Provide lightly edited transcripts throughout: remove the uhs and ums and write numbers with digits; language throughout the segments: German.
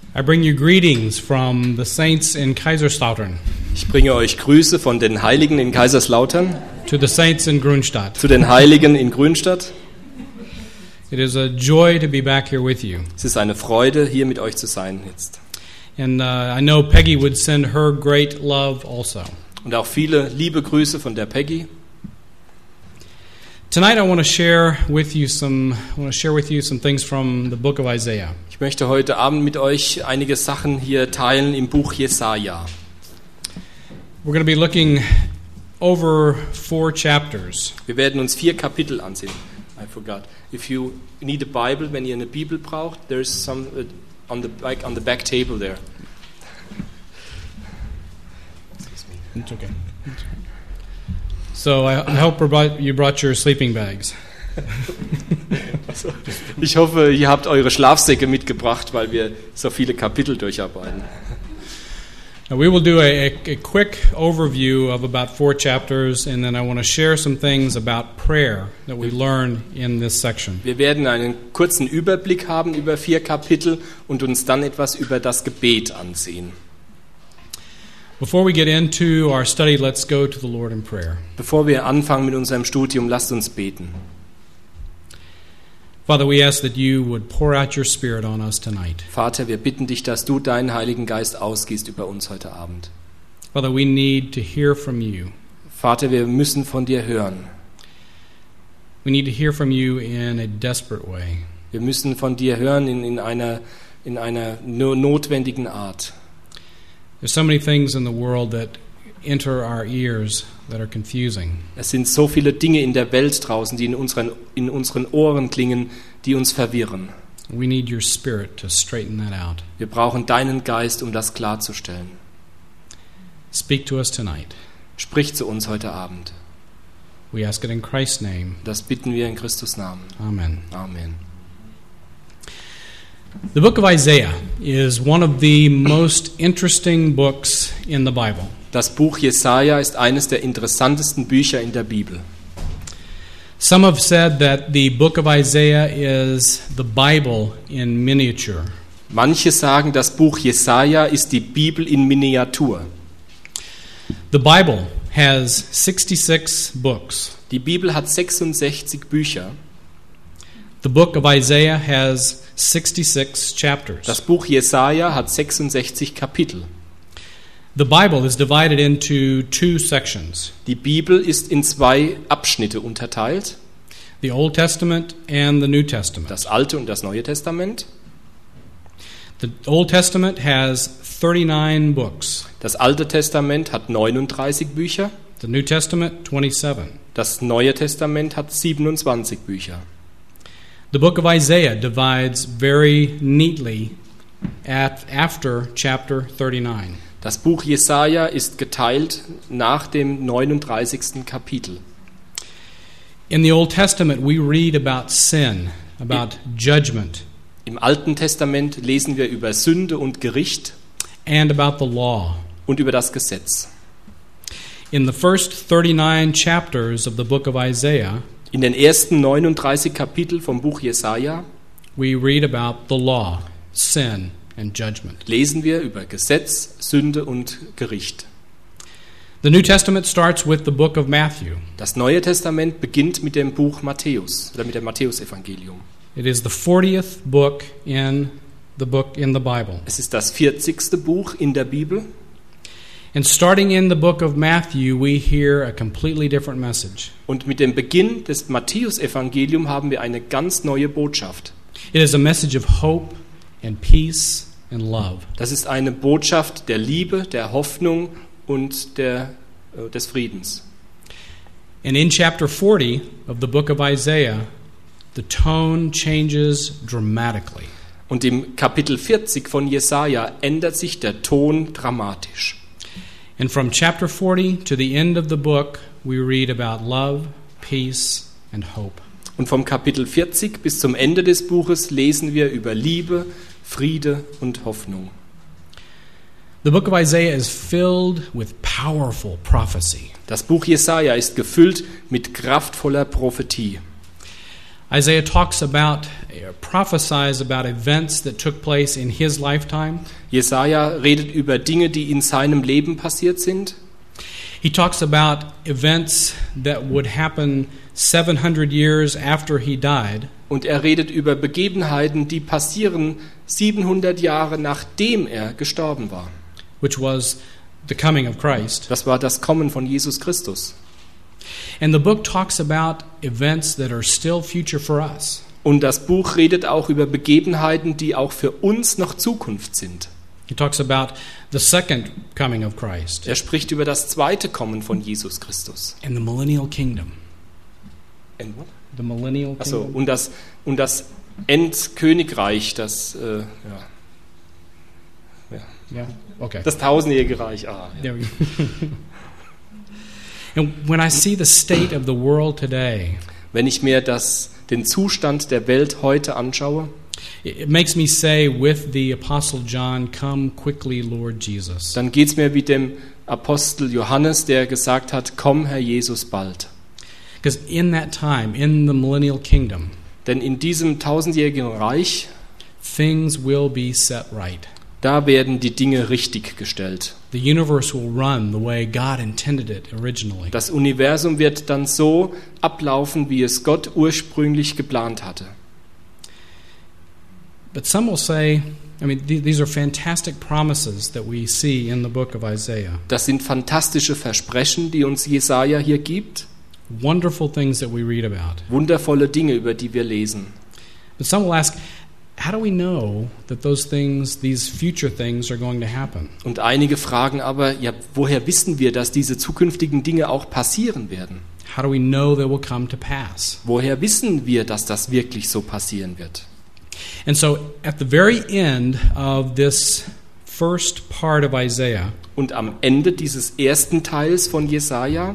I bring you greetings from the saints in Kaiserslautern, Ich bringe euch Grüße von den Heiligen in Kaiserslautern to the saints in Grunstadt. zu den Heiligen in Grünstadt. It is a joy to be back here with you. Es ist eine Freude, hier mit euch zu sein jetzt. And I know Peggy would send her great love also. Und auch viele liebe Grüße von der Peggy. Tonight I want to share with you some things from the book of Isaiah. Ich möchte heute Abend mit euch einige Sachen hier teilen im Buch Jesaja. We're going to be looking over 4 chapters. Wir werden uns 4 Kapitel ansehen. I forgot. If you need a Bible, wenn ihr eine Bibel braucht, there's some on the back table there. It's okay. So I hope you brought your sleeping bags. Ich hoffe, ihr habt eure Schlafsäcke mitgebracht, weil wir so viele Kapitel durcharbeiten. Now we will do a quick overview of about 4 chapters, and then I want to share some things about prayer that we learn in this section. Wir werden einen kurzen Überblick haben über 4 Kapitel und uns dann etwas über das Gebet ansehen. Before we get into our study, let's go to the Lord in prayer. Bevor wir anfangen mit unserem Studium, lasst uns beten. Father, we ask that you would pour out your Spirit on us tonight. Vater, wir bitten dich, dass du deinen Heiligen Geist ausgießt über uns heute Abend. Father, we need to hear from you. Vater, wir müssen von dir hören. We need to hear from you in a desperate way. Wir müssen von dir hören in einer notwendigen Art. There's so many things in the world that enter our ears that are confusing. Es sind so viele Dinge in der Welt draußen, die in unseren Ohren klingen, die uns verwirren. We need your Spirit to straighten that out. Wir brauchen deinen Geist, um das klarzustellen. Speak to us tonight. Sprich zu uns heute Abend. We ask it in Christ's name. Das bitten wir in Christus Namen. Amen. Amen. The book of Isaiah is one of the most interesting books in the Bible. Das Buch Jesaja ist eines der interessantesten Bücher in der Bibel. Some have said that the book of Isaiah is the Bible in miniature. Manche sagen, das Buch Jesaja ist die Bibel in Miniatur. The Bible has 66 books. Die Bibel hat 66 Bücher. The book of Isaiah has 66 chapters. Das Buch Jesaja hat 66 Kapitel. The Bible is divided into 2 sections. Die Bibel ist in 2 Abschnitte unterteilt. The Old Testament and the New Testament. Das Alte und das Neue Testament. The Old Testament has 39 books. Das Alte Testament hat 39 Bücher. The New Testament 27. Das Neue Testament hat 27 Bücher. The book of Isaiah divides very neatly after chapter 39. Das Buch Jesaja ist geteilt nach dem 39. Kapitel. In the Old Testament we read about sin, about judgment. Im Alten Testament lesen wir über Sünde und Gericht and about the law. Und über das Gesetz. In the first 39 chapters of the book of Isaiah, in den ersten 39 Kapitel vom Buch Jesaja we read about the law, sin and judgment. Lesen wir über Gesetz, Sünde und Gericht. The New Testament starts with the book of Matthew. Das Neue Testament beginnt mit dem Buch Matthäus oder mit dem Matthäusevangelium. It is the 40th book in the Bible. Es ist das 40. Buch in der Bibel. And starting in the book of Matthew, we hear a completely different message. Und mit dem Beginn des Matthäusevangeliums haben wir eine ganz neue Botschaft. It is a message of hope and peace and love. Das ist eine Botschaft der Liebe, der Hoffnung und des Friedens. And in chapter 40 of the book of Isaiah, the tone changes dramatically. Und im Kapitel 40 von Jesaja ändert sich der Ton dramatisch. And from chapter 40 to the end of the book, we read about love, peace and hope. Und vom Kapitel 40 bis zum Ende des Buches lesen wir über Liebe, Friede und Hoffnung. The book of Isaiah is filled with powerful prophecy. Das Buch Jesaja ist gefüllt mit kraftvoller Prophetie. Isaiah talks about prophesies about events that took place in his lifetime. Jesaja redet über Dinge, die in seinem Leben passiert sind. He talks about events that would happen 700 years after he died. Und er redet über Begebenheiten, die passieren 700 Jahre nachdem er gestorben war. Which was the coming of Christ. Das war das Kommen von Jesus Christus. And the book talks about events that are still future for us. Und das Buch redet auch über Begebenheiten, die auch für uns noch Zukunft sind. He talks about the second coming of Christ. Er spricht über das zweite Kommen von Jesus Christus. And the millennial kingdom. And what? The millennial Also, kingdom. und das Endkönigreich, das Yeah. Okay. das tausendjährige Reich. There we go. And when I see the state of the world today, Wenn ich mir den Zustand der Welt heute anschaue, it makes me say with the Apostle John, "Come quickly, Lord Jesus." dann geht es mir wie dem Apostel Johannes, der gesagt hat, komm, Herr Jesus, bald. Because in that time, in the millennial kingdom, Denn in diesem tausendjährigen Reich, things will be set right. da werden die Dinge richtig gestellt. The universe will run the way God intended it originally. Das Universum wird dann so ablaufen, wie es Gott ursprünglich geplant hatte. But some will say, I mean, these are fantastic promises that we see in the book of Isaiah. Das sind fantastische Versprechen, die uns Jesaja hier gibt. Wonderful things that we read about. Wundervolle Dinge, über die wir lesen. But some will ask, how do we know that these future things are going to happen? Und einige fragen aber, ja, woher wissen wir, dass diese zukünftigen Dinge auch passieren werden? How do we know they will come to pass? Woher wissen wir, dass das wirklich so passieren wird? And so at the very end of this first part of Isaiah, Und am Ende dieses ersten Teils von Jesaja,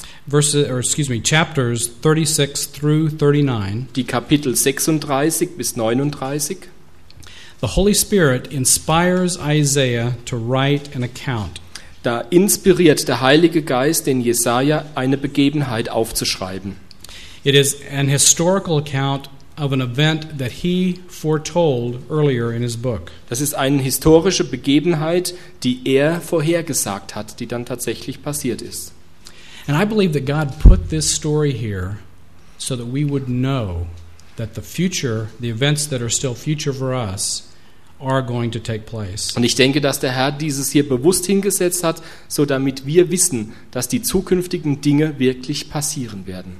chapters 36 through 39, die Kapitel 36 bis 39, the Holy Spirit inspires Isaiah to write an account. da inspiriert der Heilige Geist den Jesaja, eine Begebenheit aufzuschreiben. It is an historical account of an event that he foretold earlier in his book. Das ist eine historische Begebenheit, die er vorhergesagt hat, die dann tatsächlich passiert ist. And I believe that God put this story here so that we would know that the events that are still future for us, are going to take place. Und ich denke, dass der Herr dieses hier bewusst hingesetzt hat, so damit wir wissen, dass die zukünftigen Dinge wirklich passieren werden.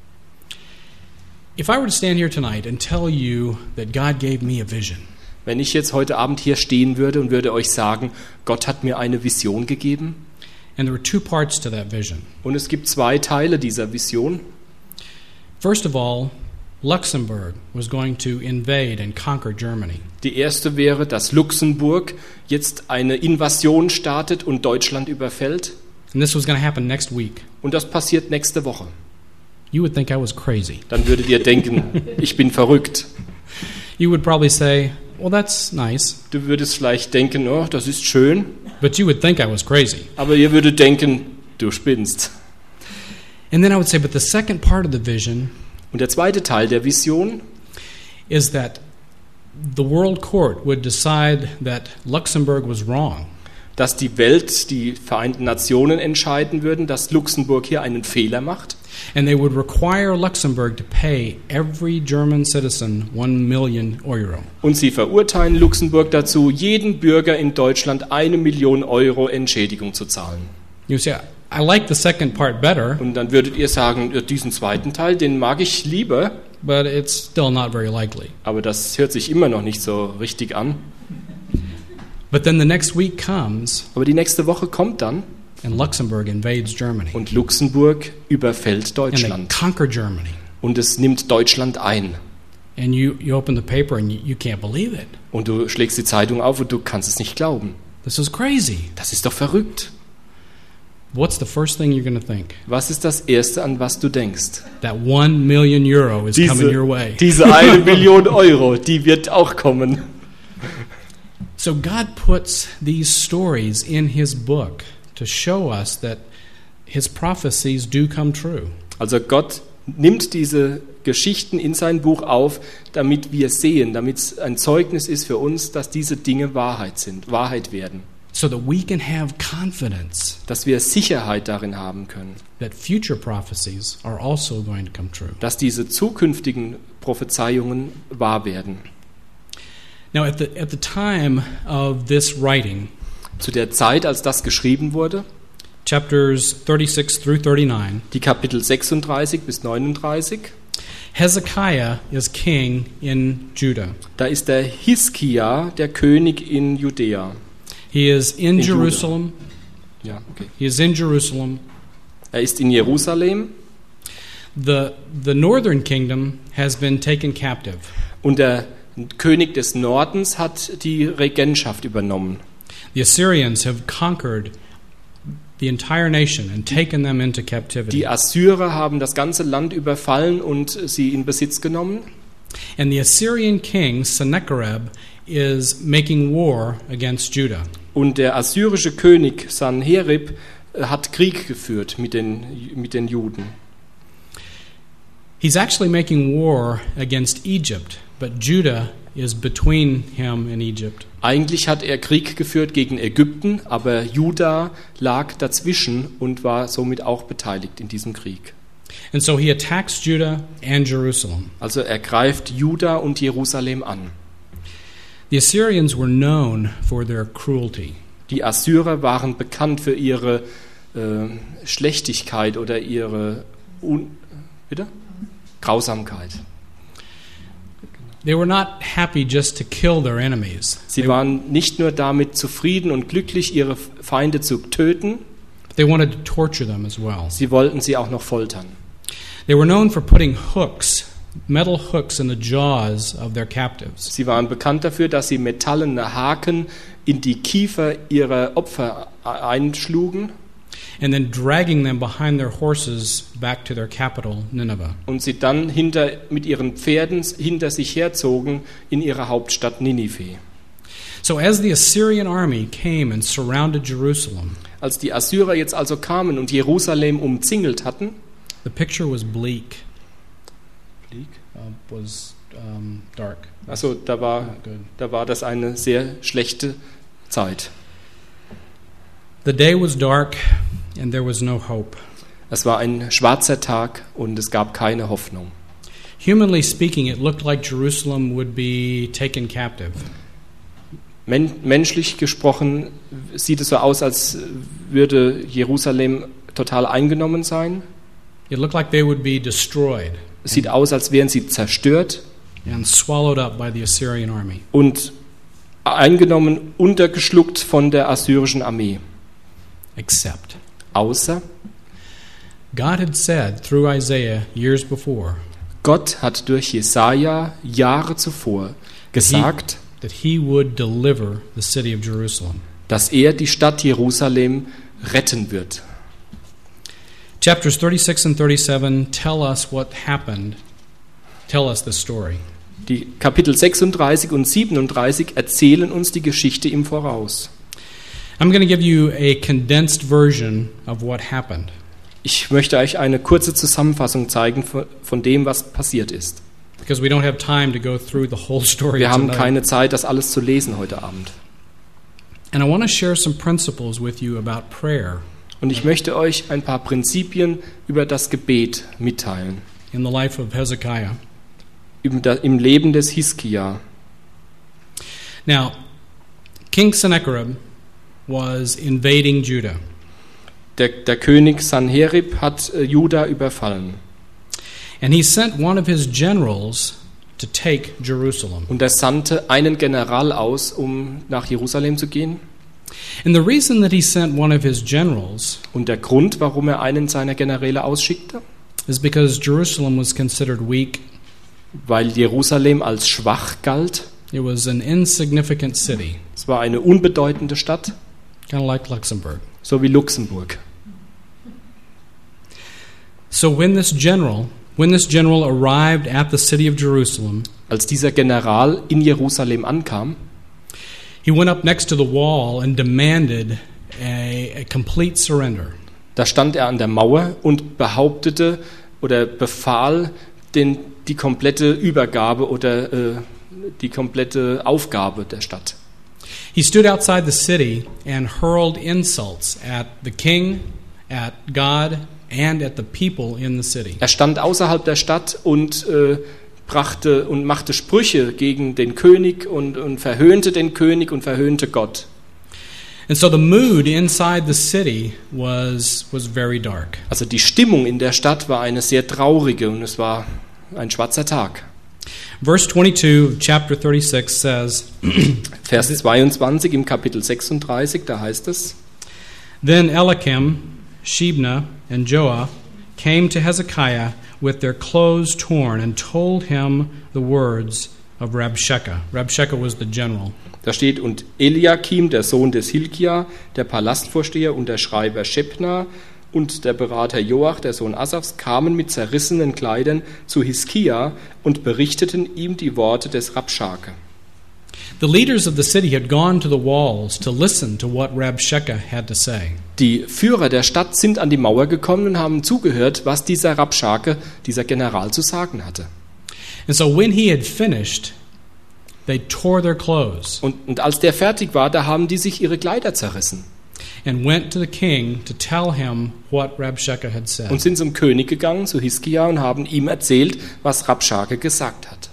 If I were to stand here tonight and tell you that God gave me a vision, Wenn ich jetzt heute Abend hier stehen würde und würde euch sagen, Gott hat mir eine Vision gegeben, and there were two parts to that vision. und es gibt zwei Teile dieser Vision. First of all, Luxembourg was going to invade and conquer Germany. Die erste wäre, dass Luxemburg jetzt eine Invasion startet und Deutschland überfällt. And this was going to happen next week. Und das passiert nächste Woche. You would think I was crazy. Dann würdet ihr denken, ich bin verrückt. You would probably say, well, that's nice. Du würdest vielleicht denken, oh, das ist schön. But you would think I was crazy. Aber ihr würdet denken, du spinnst. And then I would say, but the second part of the vision Und der zweite Teil der Vision is that the world court would decide that Luxembourg was wrong. dass die Welt, die Vereinten Nationen entscheiden würden, dass Luxemburg hier einen Fehler macht. And they would require Luxembourg to pay every German citizen 1 million euro. Und sie verurteilen Luxemburg dazu, jeden Bürger in Deutschland 1 Million Euro Entschädigung zu zahlen. You say, I like the second part better, Und dann würdet ihr sagen, ja, diesen zweiten Teil, den mag ich lieber, but it's still not very likely. aber das hört sich immer noch nicht so richtig an. But then the next week comes Aber die nächste Woche kommt dann and Luxembourg invades Germany. und Luxemburg überfällt And they Deutschland. conquer Germany. Und es nimmt Deutschland ein. And you open the paper and you can't believe it. Und du schlägst die Zeitung auf und du kannst es nicht glauben. This is crazy. Das ist doch verrückt. What's the first thing you're going to think? Was ist das Erste, an was du denkst? That 1 million euro is coming your way. Diese 1 Million Euro, die wird auch kommen. So God puts these stories in his book to show us that his prophecies do come true. Also Gott nimmt diese Geschichten in sein Buch auf, damit wir sehen, damit es ein Zeugnis ist für uns, dass diese Dinge Wahrheit sind, Wahrheit werden. So that we can have confidence Dass wir Sicherheit darin haben können, that future prophecies are also going to come true. dass diese zukünftigen Prophezeiungen wahr werden. Now, at the time of this writing, Zu der Zeit, als das geschrieben wurde, chapters 36 through 39, die Kapitel 36 bis 39, Hezekiah is king in Judah. da ist der Hiskia, der König in Judäa. He is in Judah. Jerusalem. Ja, okay. He is in Jerusalem. Er ist in Jerusalem The northern kingdom has been taken captive. und der König des Nordens hat die Regentschaft übernommen. The Assyrians have conquered the entire nation and taken them into captivity. Die Assyrer haben das ganze Land überfallen und sie in Besitz genommen. And the Assyrian king Sennacherib is making war against Judah. Und der assyrische König Sanherib hat Krieg geführt mit den Juden. He's actually making war against Egypt, but Judah is between him and Egypt. Eigentlich hat er Krieg geführt gegen Ägypten, aber Juda lag dazwischen und war somit auch beteiligt in diesem Krieg. And so he attacks Judah and Jerusalem. Also er greift Juda und Jerusalem an. The Assyrians were known for their cruelty. Die Assyrer waren bekannt für ihre Schlechtigkeit oder ihre Grausamkeit. They were not happy just to kill their enemies. Sie waren nicht nur damit zufrieden und glücklich, ihre Feinde zu töten, They wanted to torture them as well. sie wollten sie auch noch foltern. They were known for putting metal hooks in the jaws of their captives. Sie waren bekannt dafür, dass sie metallene Haken in die Kiefer ihrer Opfer einschlugen And then dragging them behind their horses back to their capital, Nineveh. und sie dann mit ihren Pferden hinter sich herzogen in ihre Hauptstadt Ninive. So as the Assyrian army came and surrounded Jerusalem, Als die Assyrer jetzt also kamen und Jerusalem umzingelt hatten, the picture was bleak. Was dark. also da war das eine sehr schlechte Zeit. The day was dark and there was no hope. Es war ein schwarzer Tag und es gab keine Hoffnung. Humanly speaking, it looked like Jerusalem would be taken captive. Menschlich gesprochen sieht es so aus, als würde Jerusalem total eingenommen sein. It looked like they would be destroyed Es sieht aus, als wären sie zerstört and swallowed up by the Assyrian army. und eingenommen, untergeschluckt von der assyrischen Armee. Except Außer God had said through Isaiah years before Gott hat durch Jesaja Jahre zuvor gesagt, that he would deliver the city of Jerusalem. dass er die Stadt Jerusalem retten wird. Chapters 36 and 37 tell us what happened, tell us the story. Die Kapitel 36 und 37 erzählen uns die Geschichte im Voraus. I'm going to give you a condensed version of what happened. Ich möchte euch eine kurze Zusammenfassung zeigen von dem, was passiert ist. Because we don't have time to go through the whole story Wir haben tonight. keine Zeit, das alles zu lesen heute Abend. And I want to share some principles with you about prayer Und ich möchte euch ein paar Prinzipien über das Gebet mitteilen. in the life of Hezekiah. Im Leben des Hiskia. Now, King Sennacherib was invading Judah. Der König Sanherib hat Juda überfallen. And he sent one of his generals to take Jerusalem. Und er sandte einen General aus, um nach Jerusalem zu gehen. And the reason that he sent one of his generals Und der Grund, warum er einen seiner Generäle ausschickte, is because Jerusalem was considered weak. weil Jerusalem als schwach galt. It was an insignificant city, Es war eine unbedeutende Stadt, kind of like Luxembourg. so wie Luxemburg. So when this general arrived at the city of Jerusalem, Als dieser General in Jerusalem ankam, he went up next to the wall and demanded a complete surrender. da stand er an der Mauer und behauptete oder befahl die komplette Übergabe oder die komplette Aufgabe der Stadt. He stood outside the city and hurled insults at the king, at God, and at the people in the city. Er stand außerhalb der Stadt und machte Sprüche gegen den König und verhöhnte den König und verhöhnte Gott. And so the mood inside the city was very dark. Also die Stimmung in der Stadt war eine sehr traurige und es war ein schwarzer Tag. Verse 22 of chapter 36 says, Vers 22 im Kapitel 36, da heißt es: Then Eliakim, Shebna, and Joah came to Hezekiah with their clothes torn and told him the words of Rabshakeh. Rabshakeh was the general. Da steht: Und Eliakim, der Sohn des Hilkia, der Palastvorsteher und der Schreiber Schebna und der Berater Joach, der Sohn Asafs, kamen mit zerrissenen Kleidern zu Hiskia und berichteten ihm die Worte des Rabshakeh. The leaders of the city had gone to the walls to listen to what Rabshakeh had to say. Die Führer der Stadt sind an die Mauer gekommen und haben zugehört, was dieser Rabshakeh, dieser General, zu sagen hatte. And so when he had finished, they tore their clothes Und als der fertig war, da haben die sich ihre Kleider zerrissen and went to the king to tell him what Rabshakeh had said. und sind zum König gegangen, zu Hiskia, und haben ihm erzählt, was Rabshakeh gesagt hat.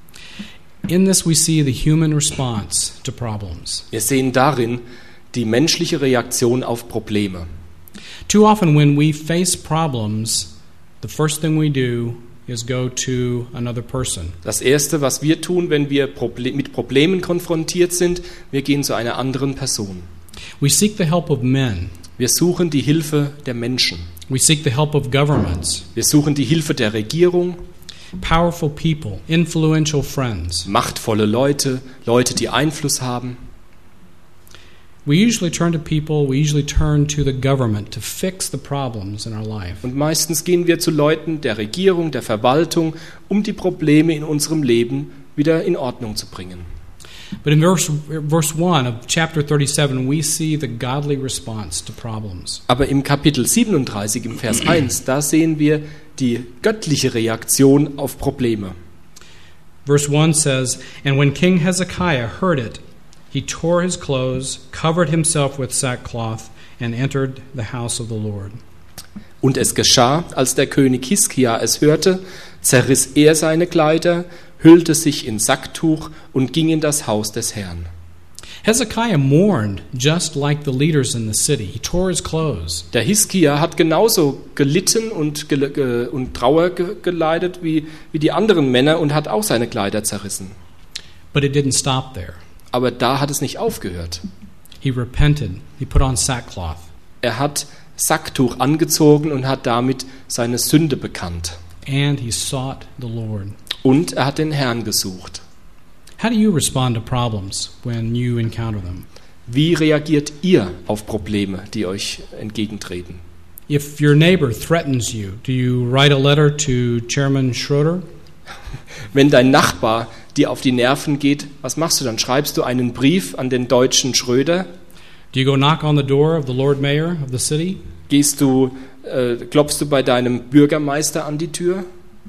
In this we see the human response to problems. Wir sehen darin die menschliche Reaktion auf Probleme. Too often when we face problems, the first thing we do is go to another person. Das Erste, was wir tun, wenn wir mit Problemen konfrontiert sind, wir gehen zu einer anderen Person. We seek the help of men. Wir suchen die Hilfe der Menschen. We seek the help of governments, Wir suchen die Hilfe der Regierung, powerful people, influential friends. machtvolle Leute, Leute, die Einfluss haben. We usually turn to people, we usually turn to the government to fix the problems in our life. Und meistens gehen wir zu Leuten der Regierung, der Verwaltung, um die Probleme in unserem Leben wieder in Ordnung zu bringen. But in verse 1 of chapter 37, we see the godly response to problems. Aber im Kapitel 37, im Vers 1, da sehen wir die göttliche Reaktion auf Probleme. Verse 1 says, And when King Hezekiah heard it, he tore his clothes, covered himself with sackcloth, and entered the house of the Lord. Und es geschah, als der König Hiskia es hörte, zerriss er seine Kleider, hüllte sich in Sacktuch und ging in das Haus des Herrn. Hezekiah mourned just like the leaders in the city. He tore his clothes. Der Hiskia hat genauso gelitten und Trauer geleidet wie die anderen Männer und hat auch seine Kleider zerrissen. But it didn't stop there. Aber da hat es nicht aufgehört. He repented. He put on sackcloth. Er hat Sacktuch angezogen und hat damit seine Sünde bekannt. And he sought the Lord. Und er hat den Herrn gesucht. How do you respond to problems when you encounter them? Wie reagiert ihr auf Probleme, die euch entgegentreten? If your neighbor threatens you, do you write a letter to Chairman Schroeder? Wenn dein Nachbar dir auf die Nerven geht, was machst du dann? Schreibst du einen Brief an den deutschen Schröder? Do you go knock on the door of the Lord Mayor of the city? Klopfst du bei deinem Bürgermeister an die Tür?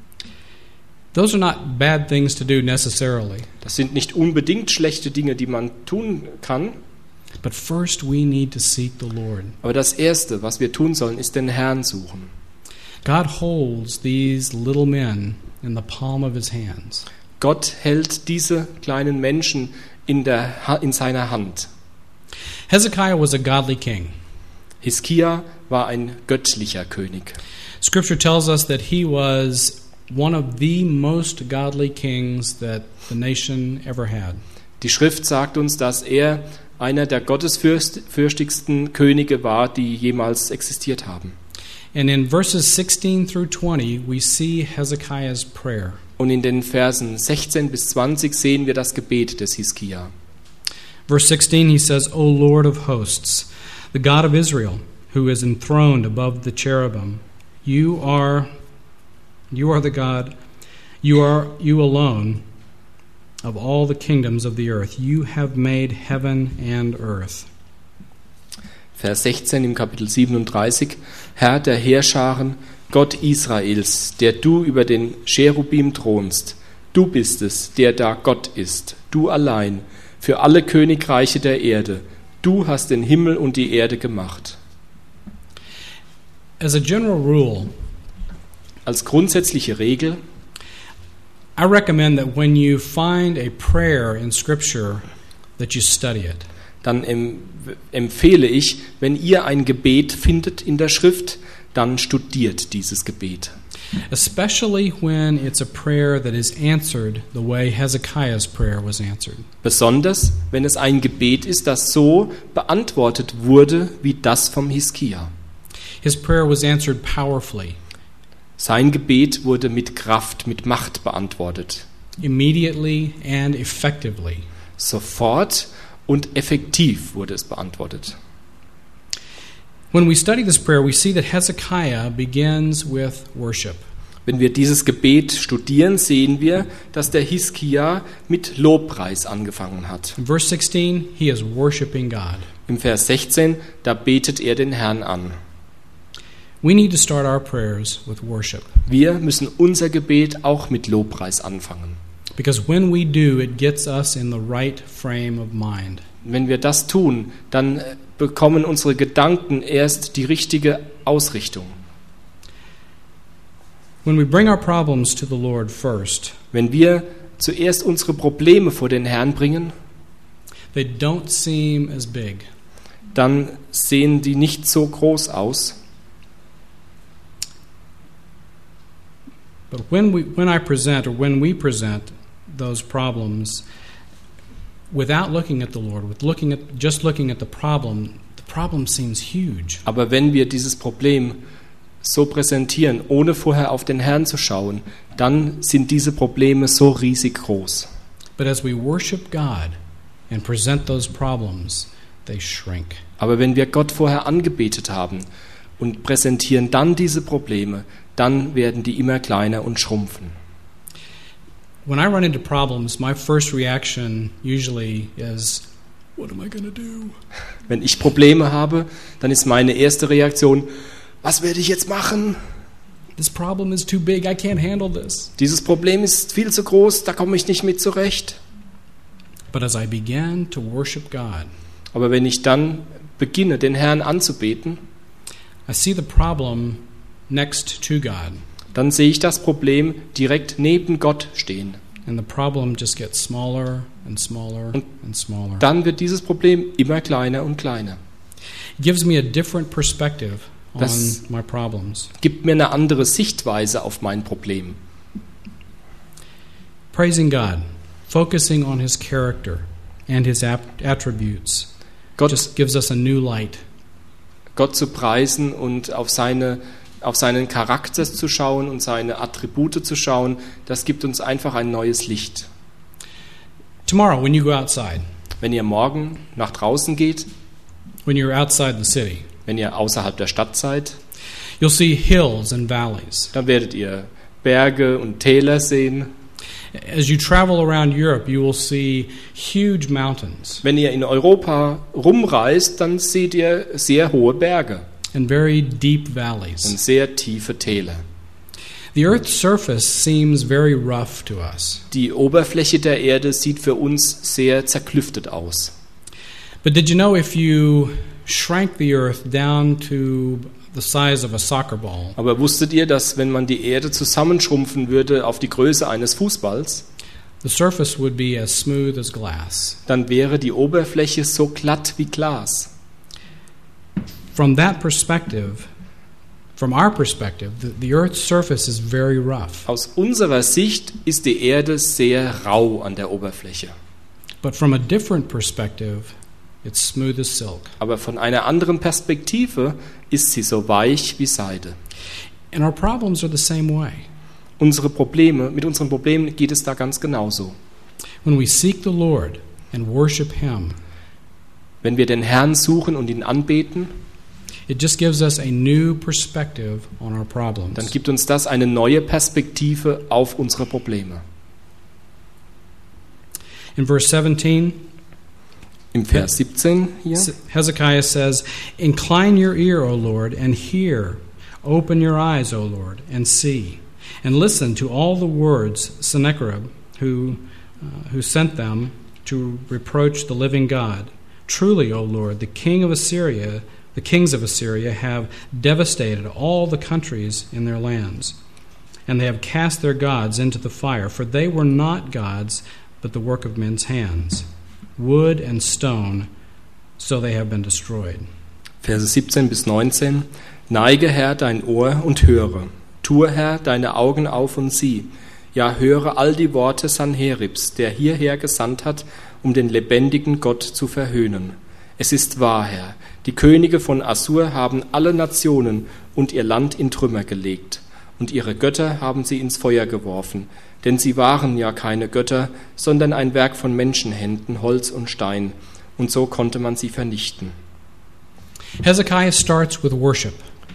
Those are not bad things to do necessarily. Das sind nicht unbedingt schlechte Dinge, die man tun kann. But first we need to seek the Lord. Aber das Erste, was wir tun sollen, ist den Herrn suchen. God holds these little men in the palm of his hands. Gott hält diese kleinen Menschen in seiner Hand. Hezekiah was a godly king. Hiskia war ein göttlicher König. Scripture tells us that he was one of the most godly kings that the nation ever had. Die Schrift sagt uns, dass er einer der gottesfürchtigsten Könige war, die jemals existiert haben. And in verses 16 through 20 we see Hezekiah's prayer. Und in den Versen 16 bis 20 sehen wir das Gebet des Hiskia. Verse 16 he says, O Lord of hosts, the God of Israel, who is enthroned above the cherubim, you are the God, you alone of all the kingdoms of the earth. You have made heaven and earth. Vers 16 im Kapitel 37. Herr der Heerscharen, Gott Israels, der du über den Cherubim thronst, du bist es, der da Gott ist, du allein, für alle Königreiche der Erde. Du hast den Himmel und die Erde gemacht. As a general rule, Als grundsätzliche Regel I recommend that when you find a prayer in Scripture, that you study it. dann empfehle ich, wenn ihr ein Gebet findet in der Schrift, dann studiert dieses Gebet. Especially when it's a prayer that is answered the way Hezekiah's prayer was answered. Besonders, wenn es ein Gebet ist, das so beantwortet wurde, wie das vom Hiskia. His prayer was answered powerfully, Sein Gebet wurde mit Kraft, mit Macht beantwortet. immediately and effectively. Sofort und effektiv wurde es beantwortet. When we study this prayer, we see that Hezekiah begins with worship. Wenn wir dieses Gebet studieren, sehen wir, dass der Hiskia mit Lobpreis angefangen hat. In verse 16, he is worshiping God. Im Vers 16, da betet er den Herrn an. We need to start our prayers with worship, Wir müssen unser Gebet auch mit Lobpreis anfangen. because when we do, it gets us in the right frame of mind. Wenn wir das tun, dann bekommen unsere Gedanken erst die richtige Ausrichtung. When we bring our problems to the Lord first, Wenn wir zuerst unsere Probleme vor den Herrn bringen, they don't seem as big. dann sehen die nicht so groß aus. But when we present those problems without looking at the Lord, looking at the problem seems huge. Aber wenn wir dieses Problem so präsentieren, ohne vorher auf den Herrn zu schauen, dann sind diese Probleme so riesig groß. But as we worship God and present those problems, they shrink. Aber wenn wir Gott vorher angebetet haben und präsentieren dann diese Probleme, dann werden die immer kleiner und schrumpfen. When I run into problems, my first reaction usually is, what am I going to do? Wenn ich Probleme habe, dann ist meine erste Reaktion, was werde ich jetzt machen? This problem is too big, I can't handle this. Dieses Problem ist viel zu groß, da komme ich nicht mit zurecht. But as I began to worship God, Aber wenn ich dann beginne, den Herrn anzubeten, I see the problem next to God, dann sehe ich das Problem direkt neben Gott stehen. and the problem just gets smaller and smaller and smaller. Dann wird dieses Problem immer kleiner und kleiner. It gives me a different perspective on Das- my problems. Gibt mir eine andere Sichtweise auf mein Problem. Praising God, focusing on His character and His attributes, just gives us a new light. Gott zu preisen und auf seinen Charakter zu schauen und seine Attribute zu schauen, das gibt uns einfach ein neues Licht. Tomorrow, when you go outside, Wenn ihr morgen nach draußen geht, when you're outside the city, wenn ihr außerhalb der Stadt seid, you'll see hills and valleys. dann werdet ihr Berge und Täler sehen. As you travel around Europe, you will see huge mountains Wenn ihr in Europa rumreist, dann seht ihr sehr hohe Berge and very deep und valleys. sehr tiefe Täler. The Earth's surface seems very rough to us. Die Oberfläche der Erde sieht für uns sehr zerklüftet aus. But did you know if you shrank the Earth down to the size of a soccer ball, Aber wusstet ihr, dass wenn man die Erde zusammenschrumpfen würde auf die Größe eines Fußballs, the surface would be as smooth as glass? dann wäre die Oberfläche so glatt wie Glas. From our perspective, the Earth's surface is very rough. Aus unserer Sicht ist die Erde sehr rau an der Oberfläche. But from a different perspective, it's smooth as silk. Aber von einer anderen Perspektive ist sie so weich wie Seide. And our problems are the same way. Mit unseren Problemen geht es da ganz genauso. When we seek the Lord and worship Him, Wenn wir den Herrn suchen und ihn anbeten, it just gives us a new perspective on our dann problems. gibt uns das eine neue Perspektive auf unsere Probleme. In verse 17, Im Vers 17 hier. Hezekiah says, "Incline your ear, O Lord, and hear. Open your eyes, O Lord, and see, and listen to all the words Sennacherib, who sent them to reproach the living God. Truly, O Lord, the kings of Assyria have devastated all the countries in their lands, and they have cast their gods into the fire, for they were not gods, but the work of men's hands. Wood and stone, so they have been destroyed. Verse 17 bis 19. Neige, Herr, dein Ohr und höre. Tue, Herr, deine Augen auf und sieh. Ja, höre all die Worte Sanheribs, der hierher gesandt hat, um den lebendigen Gott zu verhöhnen. Es ist wahr, Herr, die Könige von Assur haben alle Nationen und ihr Land in Trümmer gelegt, und ihre Götter haben sie ins Feuer geworfen, denn sie waren ja keine Götter, sondern ein Werk von Menschenhänden, Holz und Stein, und so konnte man sie vernichten. Hezekiah starts with worship.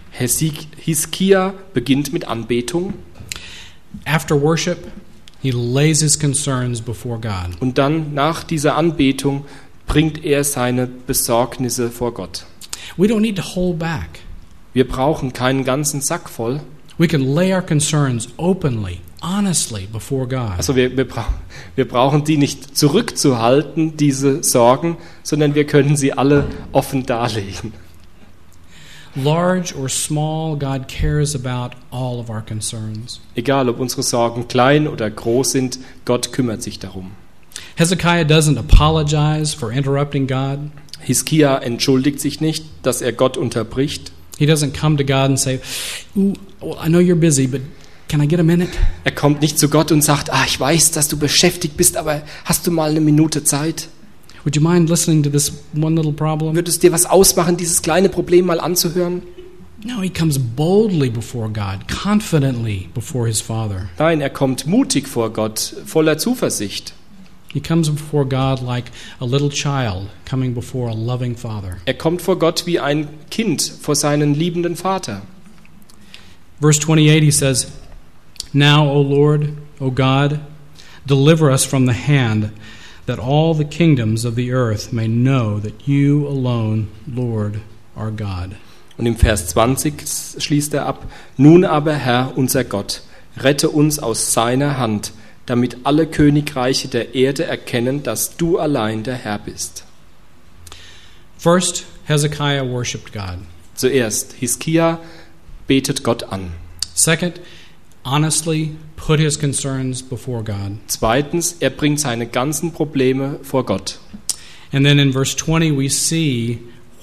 Hiskia beginnt mit Anbetung. After worship, he lays his concerns before God. Und dann, nach dieser Anbetung, bringt er seine Besorgnisse vor Gott. We don't need to hold back. Wir brauchen keinen ganzen Sack voll. We can lay our concerns openly, honestly before God. Also wir brauchen die nicht zurückzuhalten, diese Sorgen, sondern wir können sie alle offen darlegen. Large or small, God cares about all of our concerns. Egal, ob unsere Sorgen klein oder groß sind, Gott kümmert sich darum. Hezekiah doesn't apologize for interrupting God. Hiskia entschuldigt sich nicht, dass er Gott unterbricht. He doesn't come to God and say, "Ooh, well, I know you're busy, but can I get a minute?" Er kommt nicht zu Gott und sagt, ich weiß, dass du beschäftigt bist, aber hast du mal eine Minute Zeit? Would you mind listening to this one little problem? Würde es dir was ausmachen, dieses kleine Problem mal anzuhören? No, he comes boldly before God, confidently before his Father. Nein, er kommt mutig vor Gott, voller Zuversicht. He comes before God like a little child coming before a loving father. Er kommt vor Gott wie ein Kind vor seinen liebenden Vater. Verse 28, he says, "Now, O Lord, O God, deliver us from the hand, that all the kingdoms of the earth may know that you alone, Lord, are God." Und im Vers 20 schließt er ab, nun aber, Herr, unser Gott, rette uns aus seiner Hand, damit alle Königreiche der Erde erkennen, dass du allein der Herr bist. First, Hezekiah worshipped God. Zuerst, Hiskia betet Gott an. Second, honestly put his concerns before God. Zweitens, er bringt seine ganzen Probleme vor Gott. And then in verse 20 we see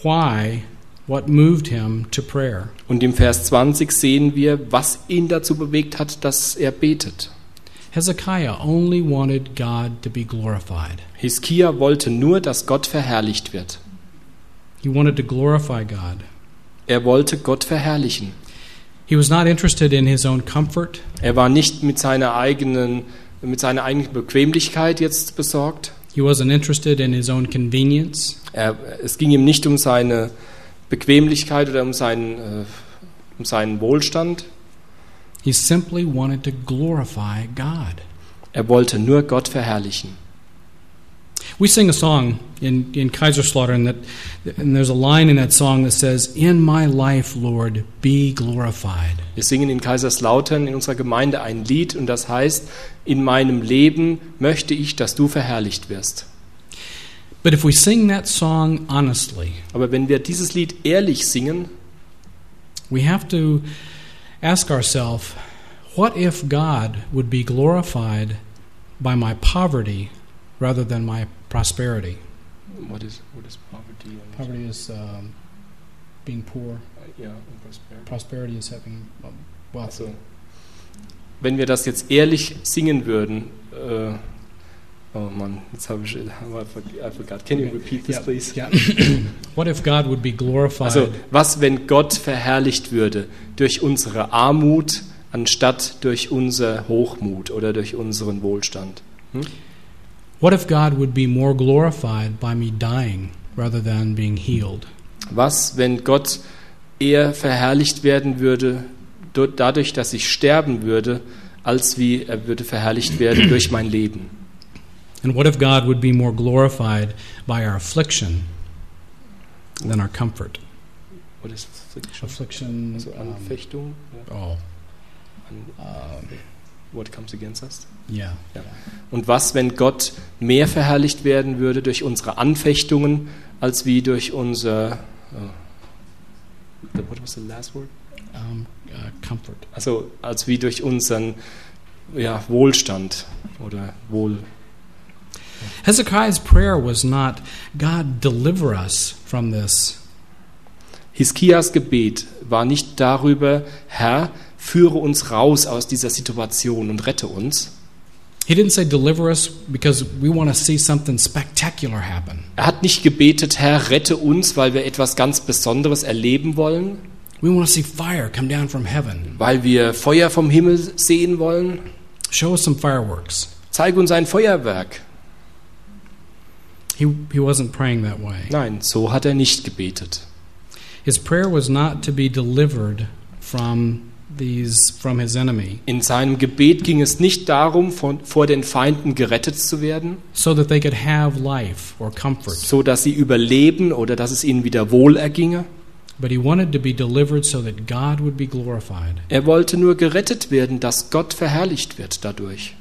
what moved him to prayer. Und im Vers 20 sehen wir, was ihn dazu bewegt hat, dass er betet. Hezekiah only wanted God to be glorified. Hiskia wollte nur, dass Gott verherrlicht wird. He wanted to glorify God. Er wollte Gott verherrlichen. He was not interested in his own comfort. Er war nicht mit seiner eigenen Bequemlichkeit jetzt besorgt. He wasn't interested in his own convenience. Es ging ihm nicht um seine Bequemlichkeit oder um seinen Wohlstand. He simply wanted to glorify God. Er wollte nur Gott verherrlichen. We sing a song in Kaiserslautern and there's a line in that song that says, "In my life, Lord, be glorified." Wir singen in Kaiserslautern in unserer Gemeinde ein Lied und das heißt, in meinem Leben möchte ich, dass du verherrlicht wirst. But if we sing that song honestly, aber wenn wir dieses Lied ehrlich singen, we have to ask ourselves, what if God would be glorified by my poverty rather than my prosperity? What is poverty? Poverty is being poor. Yeah, and prosperity. Prosperity is having wealth. Also, wenn wir das jetzt ehrlich singen würden, oh Mann, jetzt habe ich I forgot. Can you repeat this, please? Yeah. What if God would be glorified? Also, was, wenn Gott verherrlicht würde durch unsere Armut anstatt durch unser Hochmut oder durch unseren Wohlstand? What if God would be more glorified by me dying rather than being healed? Was, wenn Gott eher verherrlicht werden würde dadurch, dass ich sterben würde, als wie er würde verherrlicht werden durch mein Leben? And what if God would be more glorified by our affliction than our comfort? What is affliction? Affliction. Also Anfechtung. Ja. What comes against us? Yeah. Ja. Und was, wenn Gott mehr verherrlicht werden würde durch unsere Anfechtungen, als wie durch unser what was the last word? Comfort. Also als wie durch unseren Wohlstand oder Wohl. Hezekiah's prayer was not, God, deliver us from this. Hiskias Gebet war nicht darüber, Herr, führe uns raus aus dieser Situation und rette uns. He didn't say deliver us because we want to see something spectacular happen. Er hat nicht gebetet, Herr, rette uns, weil wir etwas ganz Besonderes erleben wollen, We want to see fire come down from heaven. weil wir Feuer vom Himmel sehen wollen. Show us some fireworks. Zeig uns ein Feuerwerk. He wasn't praying that way. Nein, so hat er nicht gebetet. His prayer was not to be delivered from his enemy, In seinem Gebet ging es nicht darum, vor den Feinden gerettet zu werden, so that they could have life or comfort. so dass sie überleben oder dass es ihnen wieder wohl erginge. But he wanted to be delivered so that God would be glorified. Er wollte nur gerettet werden, dass Gott verherrlicht wird dadurch.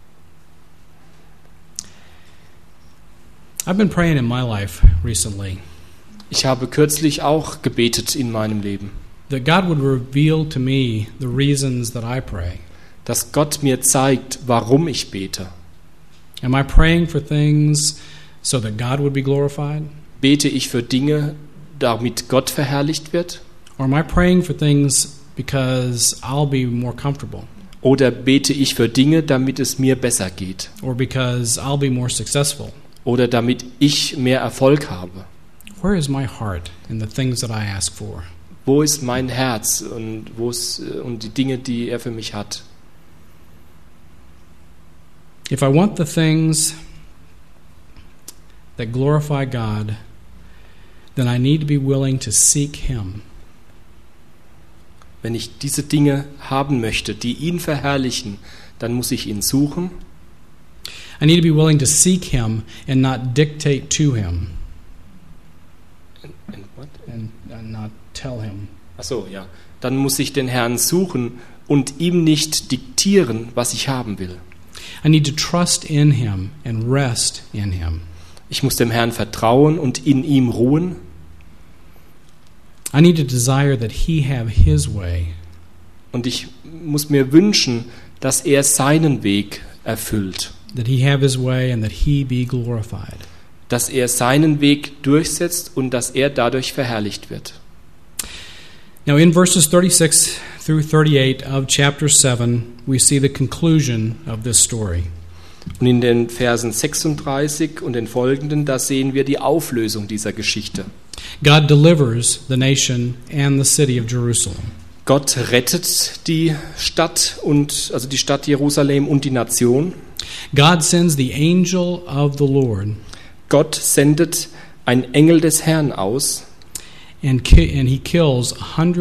I've been praying in my life recently Ich habe kürzlich auch gebetet in meinem Leben, that God would reveal to me the reasons that I pray. dass Gott mir zeigt, warum ich bete. Am I praying for things so that God would be glorified? Bete ich für Dinge, damit Gott verherrlicht wird? Or am I praying for things because I'll be more comfortable? Oder bete ich für Dinge, damit es mir besser geht? Or because I'll be more successful? Oder damit ich mehr Erfolg habe? Where is my heart in the things that I ask for? Wo ist mein Herz und die Dinge, die er für mich hat? If I want the things that glorify God, then I need to be willing to seek Him. Wenn ich diese Dinge haben möchte, die ihn verherrlichen, dann muss ich ihn suchen. I need to be willing to seek Him and not dictate to Him And what? and not tell Him. Ach so, ja. Dann muss ich den Herrn suchen und ihm nicht diktieren, was ich haben will. I need to trust in Him and rest in Him. Ich muss dem Herrn vertrauen und in ihm ruhen. I need to desire that He have His way. Und ich muss mir wünschen, dass er seinen Weg erfüllt. That He have His way and that He be glorified. Dass er seinen Weg durchsetzt und dass er dadurch verherrlicht wird. Now in verses 36 through 38 of chapter 7, we see the conclusion of this story. Und in den Versen 36 und den folgenden, da sehen wir die Auflösung dieser Geschichte. God delivers the nation and the city of Jerusalem. Gott rettet die Stadt also die Stadt Jerusalem und die Nation. God sends the angel of the Lord, Gott sendet einen Engel des Herrn aus and He kills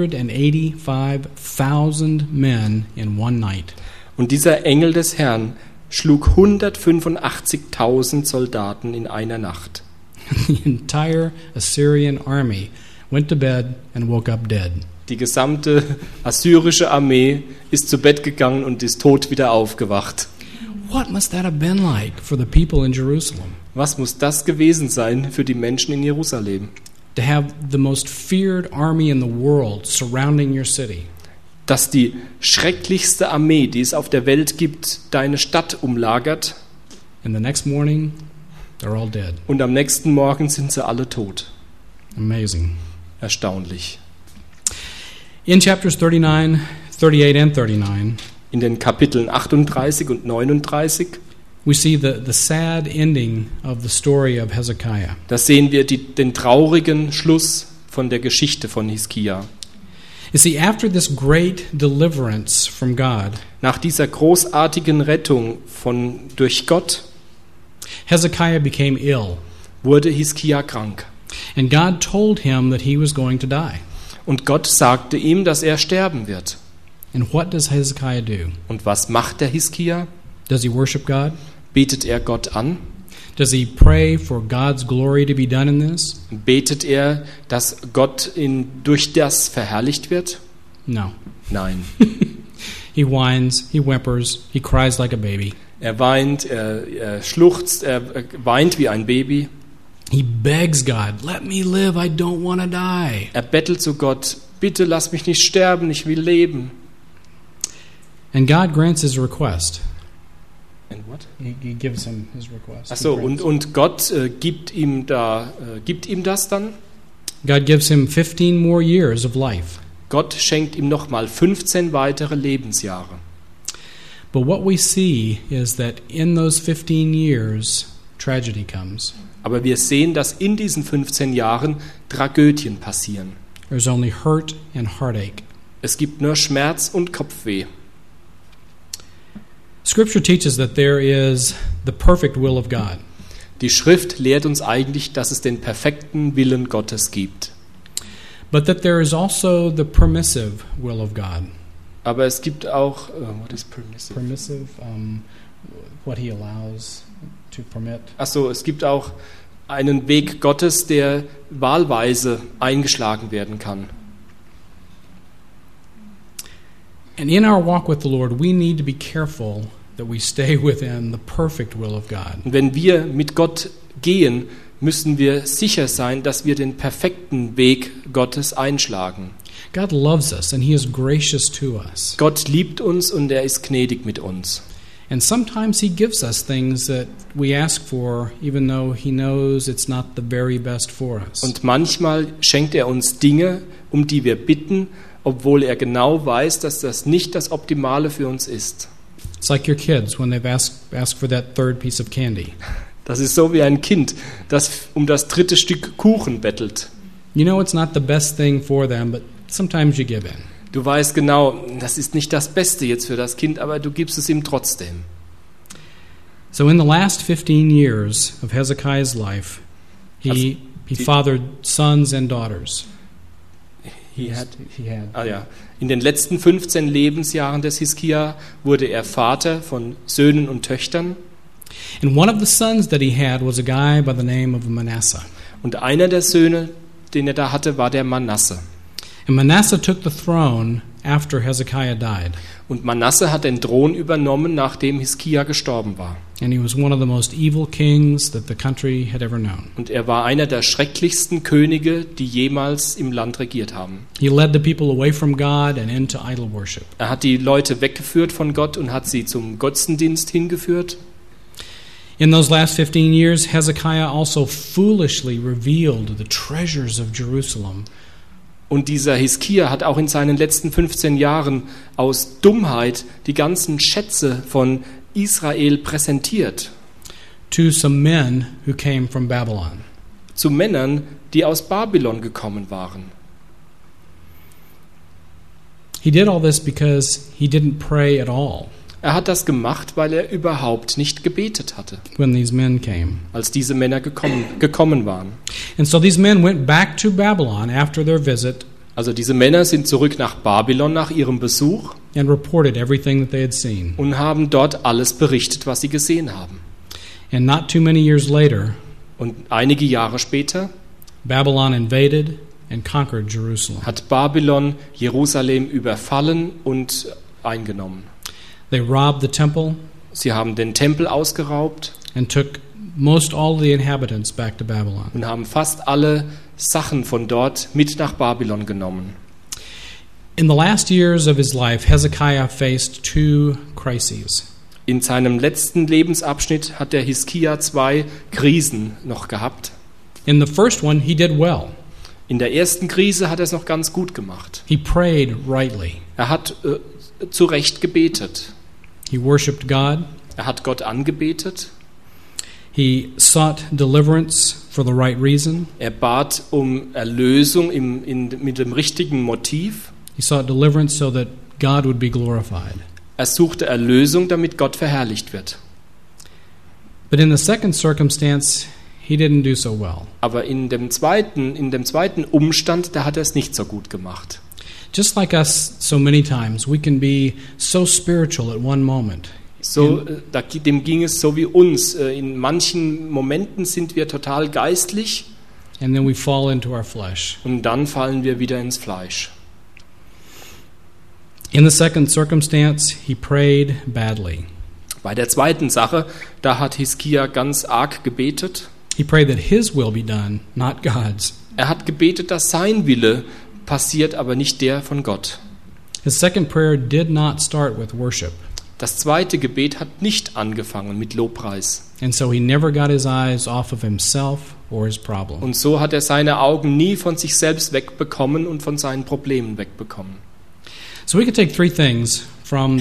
185,000 men in one night. und dieser Engel des Herrn schlug 185.000 Soldaten in einer Nacht. The entire Assyrian army went to bed and woke up dead. Die gesamte assyrische Armee ist zu Bett gegangen und ist tot wieder aufgewacht. What must that have been like for the people in Jerusalem? Was muss das gewesen sein für die Menschen in Jerusalem? To have the most feared army in the world surrounding your city. Dass die schrecklichste Armee, die es auf der Welt gibt, deine Stadt umlagert And the next morning, they're all dead. und am nächsten Morgen sind sie alle tot. Amazing. Erstaunlich. In chapters 39, 38, and 39, In den Kapiteln 38 und 39, we see the sad ending of the story of Hezekiah. da sehen wir den traurigen Schluss von der Geschichte von Hiskia. You see, after this great deliverance from God, Nach dieser großartigen Rettung durch Gott Hezekiah became ill, wurde Hiskia krank. and God told him that he was going to die. Und Gott sagte ihm, dass er sterben wird. And what does Hezekiah do? Und was macht der Hiskia? Does he worship God? Betet er Gott an? Does he pray for God's glory to be done in this? Betet er, dass Gott durch das verherrlicht wird? No. Nein. He whines, he whimpers, he cries like a baby. Er weint, er schluchzt, er weint wie ein Baby. He begs God, let me live, I don't want to die. Er bettelt zu Gott, bitte lass mich nicht sterben, ich will leben. And God grants his request. And what? He gives him his request. Ach so, und Gott gibt ihm das dann? God gives him 15 more years of life. Gott schenkt ihm nochmal 15 weitere Lebensjahre. But what we see is that in those 15 years, tragedy comes. Aber wir sehen, dass in diesen 15 Jahren Tragödien passieren. There's only hurt and heartache. Es gibt nur Schmerz und Kopfweh. Scripture teaches that there is the perfect will of God. Die Schrift lehrt uns eigentlich, dass es den perfekten Willen Gottes gibt. But that there is also the permissive will of God. Aber es gibt auch, what is permissive? Permissive, what he allows to permit. Achso, es gibt auch einen Weg Gottes, der wahlweise eingeschlagen werden kann. And in our walk with the Lord, we need to be careful that we stay within the perfect will of God. Und wenn wir mit Gott gehen, müssen wir sicher sein, dass wir den perfekten Weg Gottes einschlagen. God loves us and he is gracious to us. Gott liebt uns und er ist gnädig mit uns. And sometimes he gives us things that we ask for, even though he knows it's not the very best for us. Und manchmal schenkt er uns Dinge, um die wir bitten, obwohl er genau weiß, dass das nicht das Optimale für uns ist. It's like your kids when they've asked for that third piece of candy. Das ist so wie ein Kind, das um das 3. Stück Kuchen bettelt. You know it's not the best thing for them, but sometimes you give in. Du weißt genau, das ist nicht das Beste jetzt für das Kind, aber du gibst es ihm trotzdem. So in the last 15 years of Hezekiah's life, he fathered sons and daughters. He had. In den letzten 15 Lebensjahren des Hiskia wurde er Vater von Söhnen und Töchtern. And one of the sons that he had was a guy by the name of Manasseh. Und einer der Söhne, den er da hatte, war der Manasse. And Manasseh took the throne after Hezekiah died. Und Manasse hat den Thron übernommen, nachdem Hiskia gestorben war. And he was one of the most evil kings that the country had ever known. Und er war einer der schrecklichsten Könige, die jemals im Land regiert haben. He led the people away from God and into idol worship. Er hat die Leute weggeführt von Gott und hat sie zum Götzendienst hingeführt. In those last 15 years, Hezekiah also foolishly revealed the treasures of Jerusalem. Und dieser Hiskia hat auch in seinen letzten 15 Jahren aus Dummheit die ganzen Schätze von Israel präsentiert. To some men who came from Babylon. Zu Männern, die aus Babylon gekommen waren. He did all this because he didn't pray at all. Er hat das gemacht, weil er überhaupt nicht gebetet hatte, when these men came. als diese Männer gekommen waren. And so these men went back to Babylon after their visit Also diese Männer sind zurück nach Babylon nach ihrem Besuch and reported everything that they had seen. und haben dort alles berichtet, was sie gesehen haben. And not too many years later, Und einige Jahre später Babylon invaded and conquered Jerusalem. hat Babylon Jerusalem überfallen und eingenommen. They robbed the temple Sie haben den Tempel ausgeraubt and took most all the inhabitants back to Babylon. und haben fast alle Sachen von dort mit nach Babylon genommen. In the last years of his life, Hezekiah faced two crises. In seinem letzten Lebensabschnitt hat der Hiskia 2 Krisen noch gehabt. In the first one, he did well. In der ersten Krise hat er es noch ganz gut gemacht. He prayed rightly. Er hat zu Recht gebetet. He worshiped God. Er hat Gott angebetet. He sought deliverance for the right reason. Er bat um Erlösung mit dem richtigen Motiv. He sought deliverance so that God would be glorified. Er suchte Erlösung, damit Gott verherrlicht wird. But in the second circumstance, he didn't do so well. Aber in dem zweiten Umstand, da hat er es nicht so gut gemacht. Just like us so many times, we can be so spiritual at one moment Dem ging es so wie uns. In manchen Momenten sind wir total geistlich and then we fall into our flesh. und dann fallen wir wieder ins Fleisch. In the second circumstance, he prayed badly. Bei der zweiten Sache, da hat Hiskia ganz arg gebetet. He prayed that his will be done, not God's. Er hat gebetet, dass sein Wille passiert, aber nicht der von Gott. His second prayer did not start with worship, Das zweite Gebet hat nicht angefangen mit Lobpreis. and so he never got his eyes off of himself or his problem. Und so hat er seine Augen nie von sich selbst wegbekommen und von seinen Problemen wegbekommen. So we can take three things from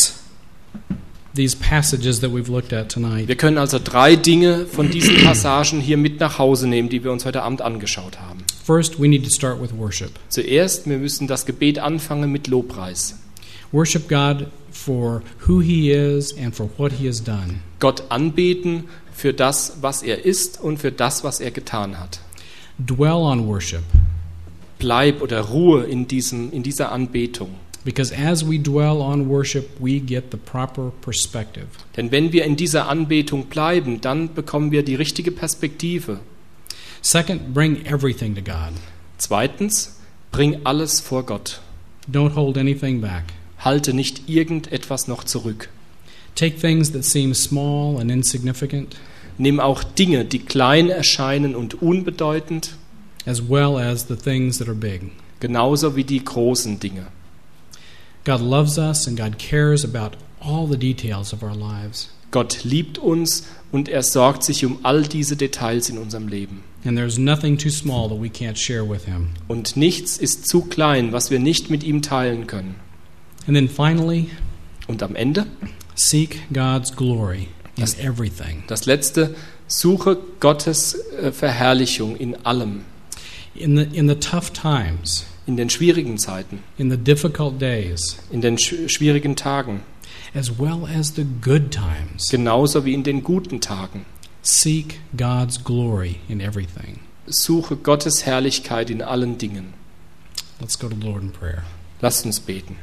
these passages that we've looked at tonight. Wir können also 3 Dinge von diesen Passagen hier mit nach Hause nehmen, die wir uns heute Abend angeschaut haben. First, we need to start with worship. Zuerst, wir müssen das Gebet anfangen mit Lobpreis. Worship God for who he is and for what he has done. Gott anbeten für das, was er ist und für das, was er getan hat. Dwell on worship, Bleib oder Ruhe in dieser Anbetung. because as we dwell on worship, we get the proper perspective. Denn wenn wir in dieser Anbetung bleiben, dann bekommen wir die richtige Perspektive. Second, bring everything to God. Zweitens, bring alles vor Gott. Don't hold anything back. Halte nicht irgendetwas noch zurück. Take things that seem small and insignificant, Nimm auch Dinge, die klein erscheinen und unbedeutend, as well as the things that are big. genauso wie die großen Dinge. God loves us and God cares about all the details of our lives. Gott liebt uns und er sorgt sich um all diese Details in unserem Leben. And there's nothing too small that we can't share with him. Und nichts ist zu klein, was wir nicht mit ihm teilen können. And then finally, Und am Ende, seek God's glory in Das- everything. das Letzte, suche Gottes Verherrlichung in allem. In the tough times, In den schwierigen Zeiten, in the difficult days, in den schwierigen Tagen, as well as the good times, genauso wie in den guten Tagen. seek God's glory in everything. Suche Gottes Herrlichkeit in allen Dingen. Let's go to the Lord in prayer. Lasst uns beten.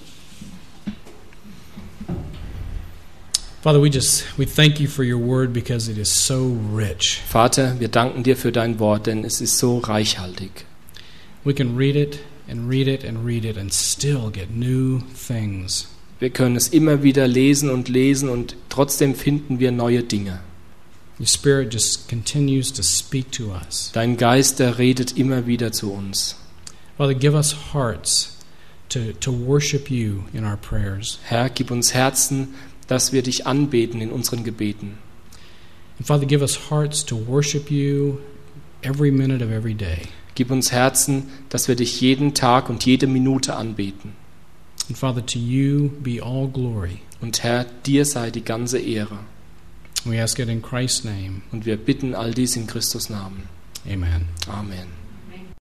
Father, we thank you for your word because it is so rich. Vater, wir danken dir für dein Wort, denn es ist so reichhaltig. We can read it and read it and read it and still get new things. Wir können es immer wieder lesen und trotzdem finden wir neue Dinge. Your Spirit just continues to speak to us. Dein Geist, der redet immer wieder zu uns. Father, give us hearts to worship you in our prayers. Herr, gib uns Herzen, dass wir dich anbeten in unseren Gebeten. And Father, give us hearts to worship you every minute of every day. Gib uns Herzen, dass wir dich jeden Tag und jede Minute anbeten. And Father, to you be all glory. Und Herr, dir sei die ganze Ehre. We ask it in Christ's name. Und wir bitten all dies in Christus Namen. Amen. Amen.